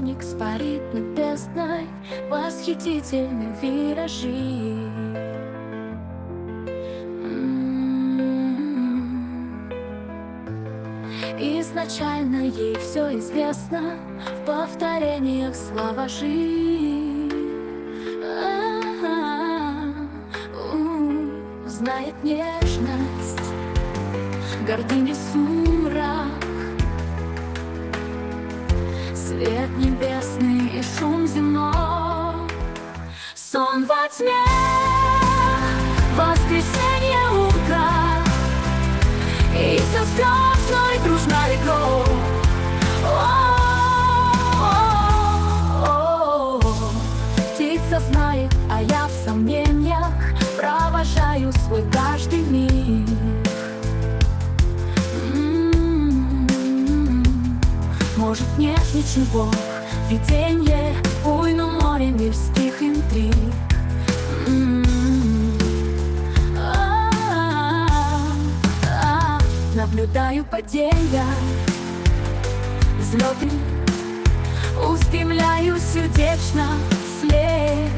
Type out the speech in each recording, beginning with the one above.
феникс парит над бездной, восхитительны виражи. Изначально ей все известно, в повторениях слова жи. Знает нежность, гордыни сумрак, свет небесный и шум земной, сон во тьме, воскресенье утро, и со звездной дружна рекой. Птица знает, а я в сомнениях провожаю свой каждый миг. Может, нет ничего, виденье, буйно море мирских интриг. Наблюдаю падения, взлеты, устремляюсь сердечно вслед.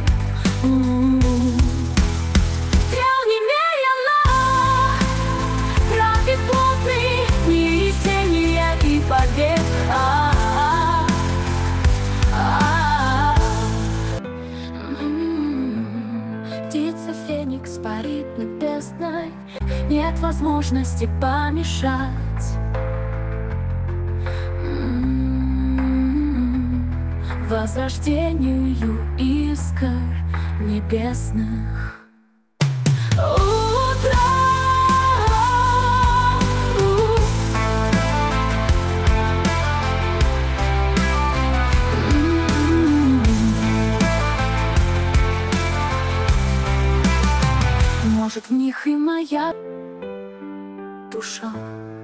Дел немерено, график плотный, дни весенние и побед. Птица феникс парит над бездной, нет возможности помешать. Возрождению искр небесных. Может, в них и моя душа.